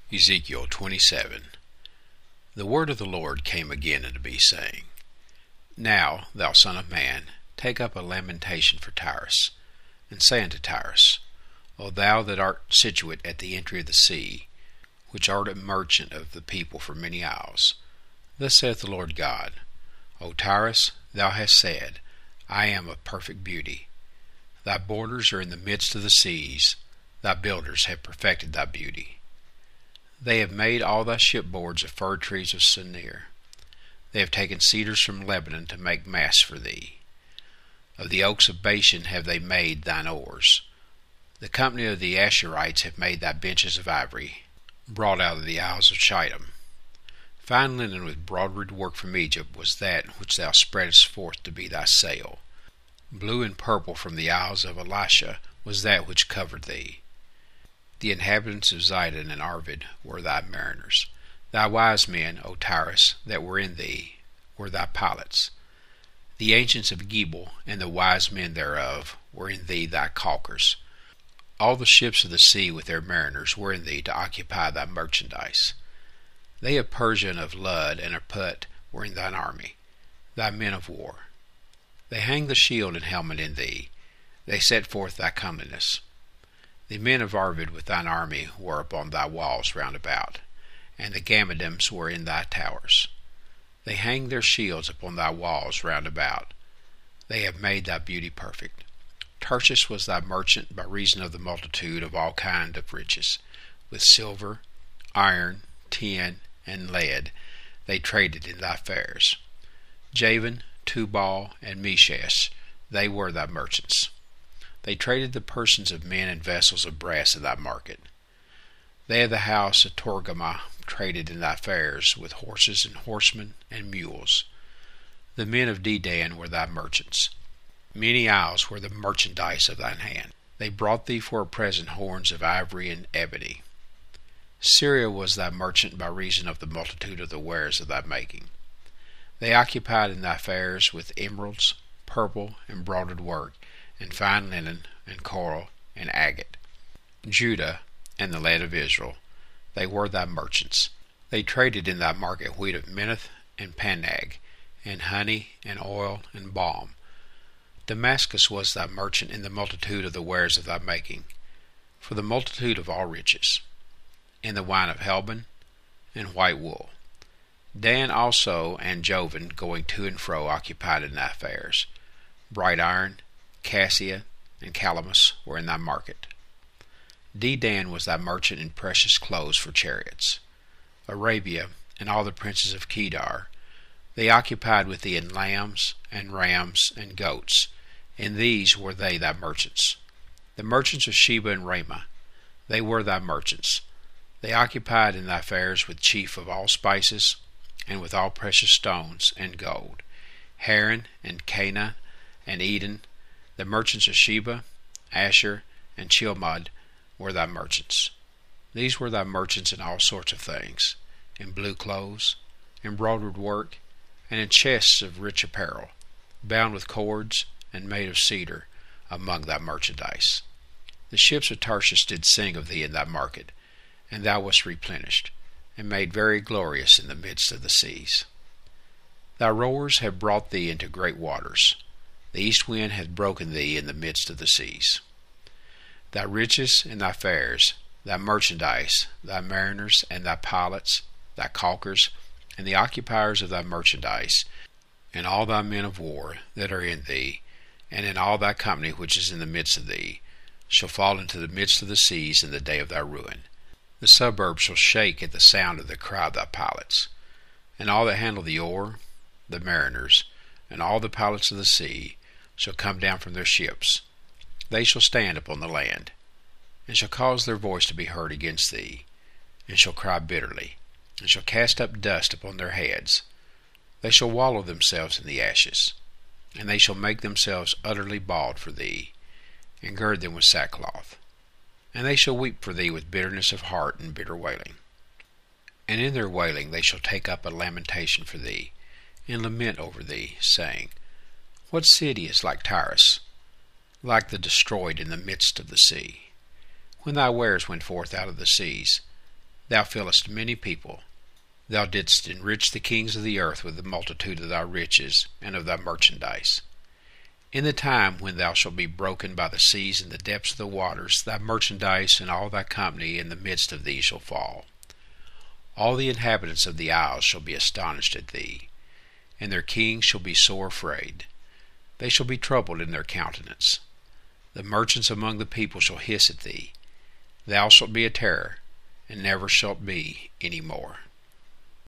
Ezekiel 27. The word of the Lord came again unto me, saying, Now, thou son of man, take up a lamentation for Tyrus, and say unto Tyrus, O thou that art situate at the entry of the sea, which art a merchant of the people for many isles, thus saith the Lord God, O Tyrus, thou hast said, I am of perfect beauty. Thy borders are in the midst of the seas, thy builders have perfected thy beauty. They have made all thy shipboards of fir trees of Senir. They have taken cedars from Lebanon to make masts for thee. Of the oaks of Bashan have they made thine oars. The company of the Asherites have made thy benches of ivory, brought out of the isles of Chittim. Fine linen with broidered work from Egypt was that which thou spreadest forth to be thy sail. Blue and purple from the isles of Elisha was that which covered thee. The inhabitants of Zidon and Arvid were thy mariners. Thy wise men, O Tyrus, that were in thee, were thy pilots. The ancients of Gebal and the wise men thereof were in thee thy caulkers. All the ships of the sea with their mariners were in thee to occupy thy merchandise. They of Persia and of Lud and of Put were in thine army, thy men of war. They hang the shield and helmet in thee. They set forth thy comeliness. The men of Arvid with thine army were upon thy walls round about, and the Gammadims were in thy towers. They hang their shields upon thy walls round about. They have made thy beauty perfect. Tarshish was thy merchant by reason of the multitude of all kind of riches. With silver, iron, tin, and lead they traded in thy fairs. Javan, Tubal, and Meshesh, they were thy merchants. They traded the persons of men and vessels of brass in thy market. They of the house of Torgama traded in thy fairs with horses and horsemen and mules. The men of Dedan were thy merchants. Many isles were the merchandise of thine hand. They brought thee for a present horns of ivory and ebony. Syria was thy merchant by reason of the multitude of the wares of thy making. They occupied in thy fairs with emeralds, purple, embroidered work, and fine linen, and coral, and agate. Judah and the land of Israel, they were thy merchants. They traded in thy market wheat of Minnith and Panag, and honey, and oil, and balm. Damascus was thy merchant in the multitude of the wares of thy making, for the multitude of all riches, in the wine of Helbon, and white wool. Dan also and Jovan going to and fro occupied in thy fairs. Bright iron, cassia, and calamus were in thy market. Dedan was thy merchant in precious clothes for chariots. Arabia and all the princes of Kedar, they occupied with thee in lambs, and rams, and goats. In these were they thy merchants. The merchants of Sheba and Ramah, they were thy merchants. They occupied in thy fairs with chief of all spices, and with all precious stones and gold. Haran and Cana and Eden, the merchants of Sheba, Asher, and Chilmad were thy merchants. These were thy merchants in all sorts of things, in blue clothes, embroidered work, and in chests of rich apparel, bound with cords, and made of cedar, among thy merchandise. The ships of Tarshish did sing of thee in thy market, and thou wast replenished, and made very glorious in the midst of the seas. Thy rowers have brought thee into great waters. The east wind hath broken thee in the midst of the seas. Thy riches and thy fairs, thy merchandise, thy mariners and thy pilots, thy caulkers, and the occupiers of thy merchandise, and all thy men of war that are in thee, and in all thy company which is in the midst of thee, shall fall into the midst of the seas in the day of thy ruin. The suburbs shall shake at the sound of the cry of thy pilots. And all that handle the oar, the mariners, and all the pilots of the sea, shall come down from their ships. They shall stand upon the land, and shall cause their voice to be heard against thee, and shall cry bitterly, and shall cast up dust upon their heads. They shall wallow themselves in the ashes, and they shall make themselves utterly bald for thee, and gird them with sackcloth. And they shall weep for thee with bitterness of heart and bitter wailing. And in their wailing they shall take up a lamentation for thee, and lament over thee, saying, What city is like Tyrus, like the destroyed in the midst of the sea? When thy wares went forth out of the seas, Thou fillest many people. Thou didst enrich the kings of the earth with the multitude of thy riches and of thy merchandise. In the time when thou shalt be broken by the seas and the depths of the waters, thy merchandise and all thy company in the midst of thee shall fall. All the inhabitants of the isles shall be astonished at thee, and their kings shall be sore afraid. They shall be troubled in their countenance. The merchants among the people shall hiss at thee. Thou shalt be a terror, and never shalt be any more.